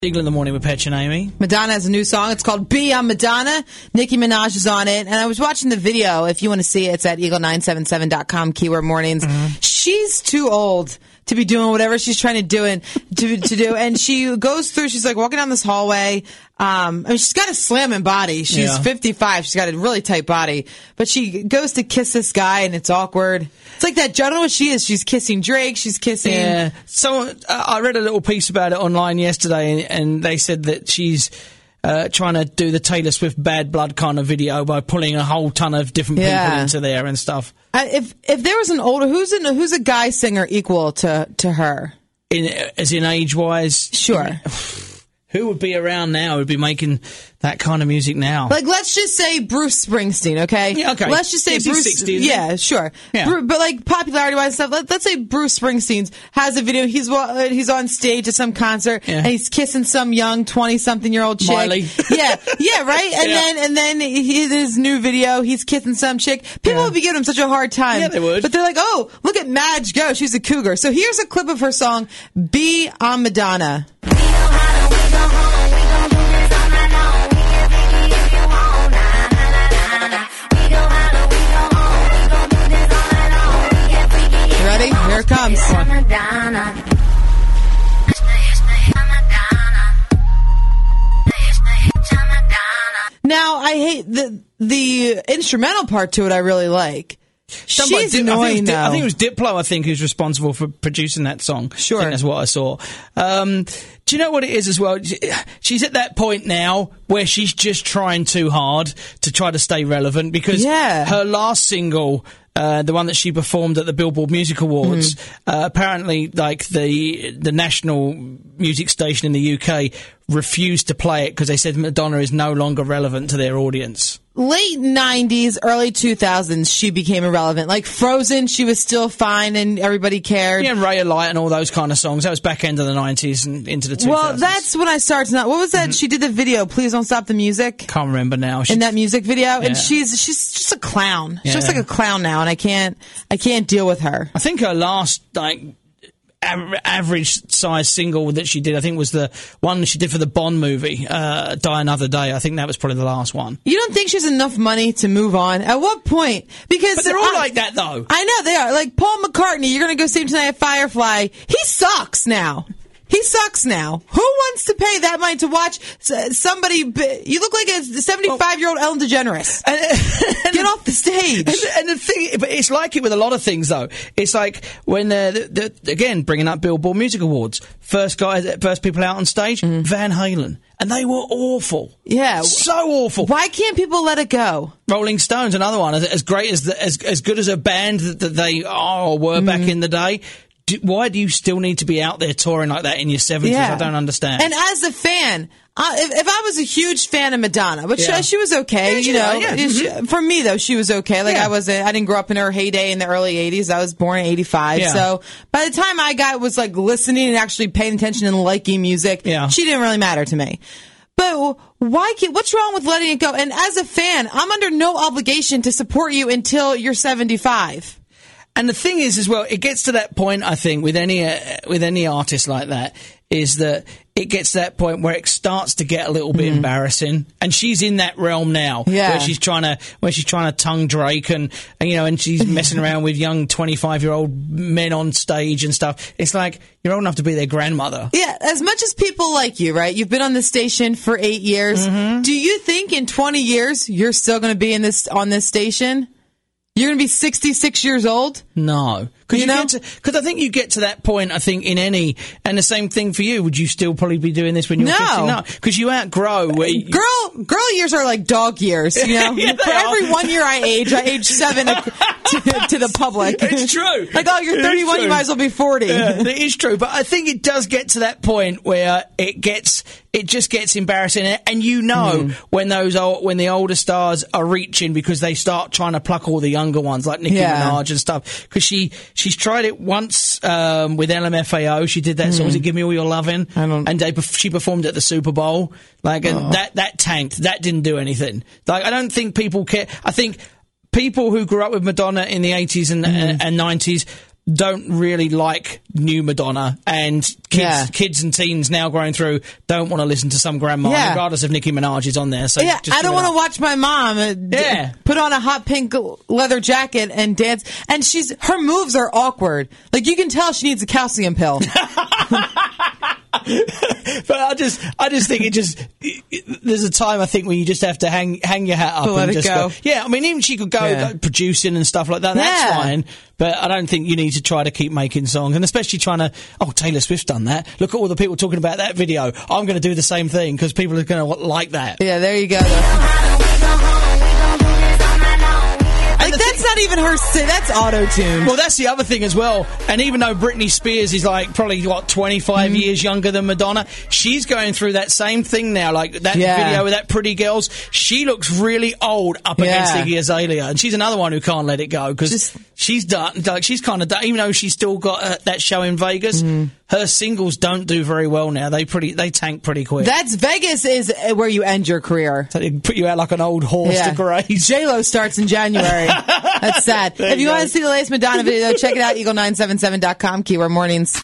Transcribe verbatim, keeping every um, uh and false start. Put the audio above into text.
Eagle in the Morning with Petch and Amy. Madonna has a new song. It's called Be on Madonna. Nicki Minaj is on it. And I was watching the video. If you want to see it, it's at eagle nine seven seven dot com, keyword mornings. Mm-hmm. She's too old to be doing whatever she's trying to do and to, to do. And she goes through, she's like walking down this hallway. Um, I mean, she's got a slamming body. She's yeah. fifty-five. She's got a really tight body. But she goes to kiss this guy, and it's awkward. It's like that. I don't know what she is. She's kissing Drake. She's kissing. Yeah. So uh, I read a little piece about it online yesterday, and, and they said that she's uh, trying to do the Taylor Swift Bad Blood kind of video by pulling a whole ton of different yeah. people into there and stuff. Uh, if if there was an older, who's an, who's a guy singer equal to to her? In as in age wise, sure. Who would be around now? Who'd be making that kind of music now? Like, let's just say Bruce Springsteen, okay? Yeah, okay. Let's just say Is Bruce. he sixty, yeah, sure. Yeah. Bru- but like popularity-wise and stuff. Let, let's say Bruce Springsteen has a video. He's uh, he's on stage at some concert yeah. and he's kissing some young twenty-something-year-old chick. Miley. Yeah, yeah, right. And yeah. then and then he, his new video, he's kissing some chick. People yeah. would be giving him such a hard time. Yeah, they would. But they're like, oh, look at Madge go. She's a cougar. So here's a clip of her song, "Be on Madonna." Ready? Here it comes. Now, I hate the the instrumental part to it. I really like. Somebody She's did, annoying, I though. I think it was Diplo, I think, who's responsible for producing that song. Sure. I think that's what I saw. Um, do you know what it is as well? She's at that point now where she's just trying too hard to try to stay relevant because yeah. her last single... Uh, the one that she performed at the Billboard Music Awards, mm-hmm. uh, apparently, like the the national music station in the U K refused to play it because they said Madonna is no longer relevant to their audience. Late nineties, early two thousands, she became irrelevant. Like Frozen, she was still fine and everybody cared. Yeah, Ray of Light and all those kind of songs. That was back end of the nineties and into the two thousands. Well, that's when I started to not. What was that? Mm-hmm. She did the video, Please Don't Stop the Music. Can't remember now. She, in that music video, yeah. and she's she's just a clown. Yeah. She looks like a clown now, and I can't I can't deal with her. I think her last like average size single that she did, I think, was the one she did for the Bond movie, uh, Die Another Day. I think that was probably the last one. You don't think she has enough money to move on? At what point? Because but they're all I, like that, though. I know they are. Like Paul McCartney, you're going to go see him tonight at Firefly. He sucks now. He sucks now. Who wants to pay that money to watch somebody? You look like a seventy-five-year-old Ellen DeGeneres. And, and, Get off the stage. And, and the thing, but it's like it with a lot of things, though. It's like when, uh, the, the, again, bringing up Billboard Music Awards, first guys, first people out on stage, mm. Van Halen. And they were awful. Yeah. So awful. Why can't people let it go? Rolling Stones, another one, as, as great as, the, as as good as a band that, that they are or were mm. back in the day. Do, why do you still need to be out there touring like that in your seventies? Yeah. I don't understand. And as a fan, uh, if, if I was a huge fan of Madonna, which yeah. she, she was okay, yeah, you know, yeah. she, mm-hmm. for me though, she was okay. Like yeah. I was, a, I didn't grow up in her heyday in the early eighties. I was born in eighty-five, yeah. so by the time I got was like listening and actually paying attention and liking music, yeah. she didn't really matter to me. But why can't, what's wrong with letting it go? And as a fan, I'm under no obligation to support you until you're seventy-five. And the thing is, as well, it gets to that point, I think, with any uh, with any artist like that, is that it gets to that point where it starts to get a little bit mm. embarrassing. And she's in that realm now, yeah. where she's trying to where she's trying to tongue Drake and, and you know, and she's messing around with young twenty-five-year-old men on stage and stuff. It's like you're old enough to be their grandmother. Yeah, as much as people like you, right? You've been on this station for eight years. Mm-hmm. Do you think in twenty years you're still going to be in this on this station? You're going to be sixty-six years old? No. Because you know? I think you get to that point, I think, in any... And the same thing for you. Would you still probably be doing this when you're no. fifty? No. Because you outgrow... Where you, girl girl years are like dog years, you know? Yeah, for every one year I age, I age seven to, to, to the public. It's true. Like, oh, you're thirty-one, you might as well be forty. Yeah, it is true. But I think it does get to that point where it gets... It just gets embarrassing, and you know mm. when those old, when the older stars are reaching because they start trying to pluck all the younger ones like Nicki yeah. Minaj and stuff. Because she she's tried it once um, with L M F A O. She did that mm. song, was it "Give Me All Your Lovin'," I don't... and they, she performed at the Super Bowl. Like and oh. that that tanked. That didn't do anything. Like I don't think people care. I think people who grew up with Madonna in the eighties and, mm. and, and nineties. don't really like new Madonna, and kids, Yeah. kids and teens now growing through don't want to listen to some grandma, Yeah. regardless if Nicki Minaj is on there. So Yeah, just I don't give it want to up. watch my mom uh, d- Yeah. put on a hot pink leather jacket and dance. And she's her moves are awkward. Like, you can tell she needs a calcium pill. But I just, I just think it just. There's a time I think when you just have to hang, hang your hat up To let and it just go. Yeah, I mean, even she could go Yeah. like, producing and stuff like that. That's Yeah. fine. But I don't think you need to try to keep making songs, and especially trying to. Oh, Taylor Swift's done that. Look at all the people talking about that video. I'm going to do the same thing because people are going to like that. Yeah, there you go. Like, that's not even her. si- That's auto-tuned. Well, that's the other thing as well. And even though Britney Spears is like probably what twenty-five Mm-hmm. years younger than Madonna, she's going through that same thing now. Like that Yeah. video with that Pretty Girls, she looks really old up against Yeah. Iggy Azalea, and she's another one who can't let it go because Just- she's done. Like she's kind of done, even though she's still got uh, that show in Vegas. Mm-hmm. Her singles don't do very well now. They pretty they tank pretty quick. That's Vegas is uh, where you end your career. So they put you out like an old horse to graze. J-Lo starts in January. That's sad. There If you you want go. to see the latest Madonna video, check it out, eagle nine seven seven dot com, Keyword Mornings.